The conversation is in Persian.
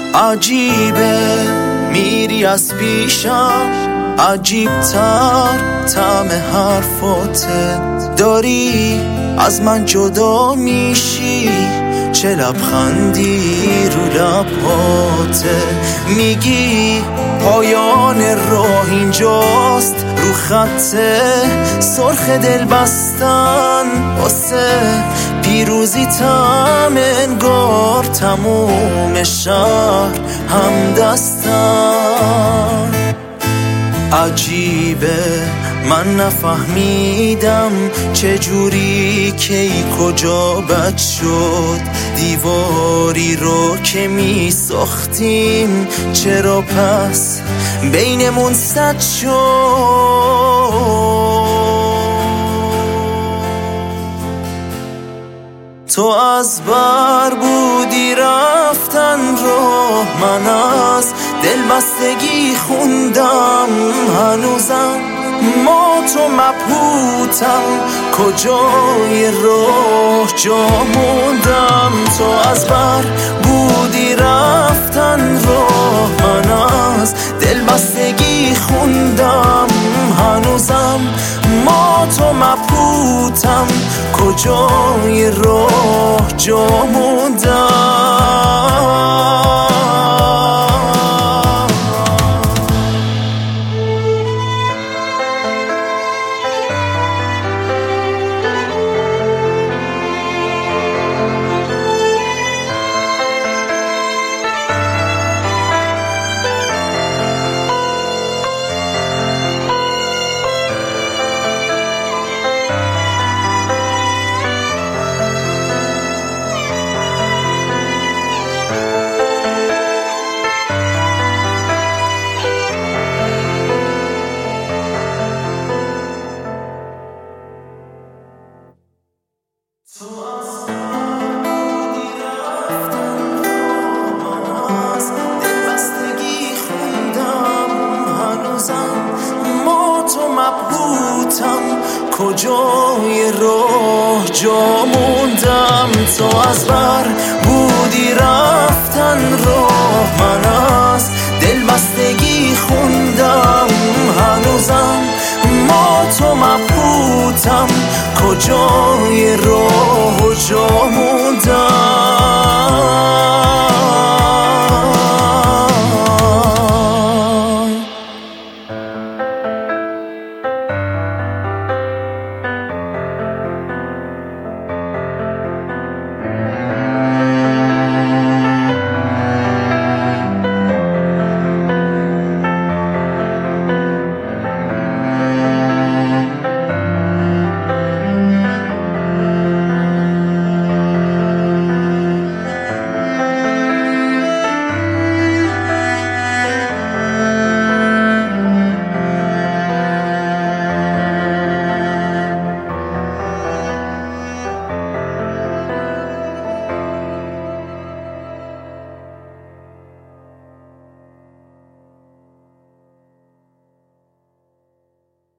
عجیبه میری از پیشم، عجیبتر طعم حرفاته، داری از من جدا میشی، چه لبخندی رو لباته، میگی پایان راه اینجاست، رو خط سرخ دل بستن واسه پیروزی تم انگار تموم شهر هم دستن. عجیبه من نفهمیدم چجوری کی کجا بد شد، دیواری رو که می ساختیم چرا پس بینمون سد شد. تو از بر بودی رفتن راه، من از دلبستگی خوندم هنوزم ما تو مبهوتم، کجای راه جا موندم. تو از بر بودی رفتن راه، من از دلبستگی خوندم هنوزم ما تو مبهوتم، کجای راه جا موندم. کجای راه جا موندم. تو از بر بودی رفتن راه، من از دلبستگی خوندم هنوزم ما تو مبهوتم، کجای راه جا موندم.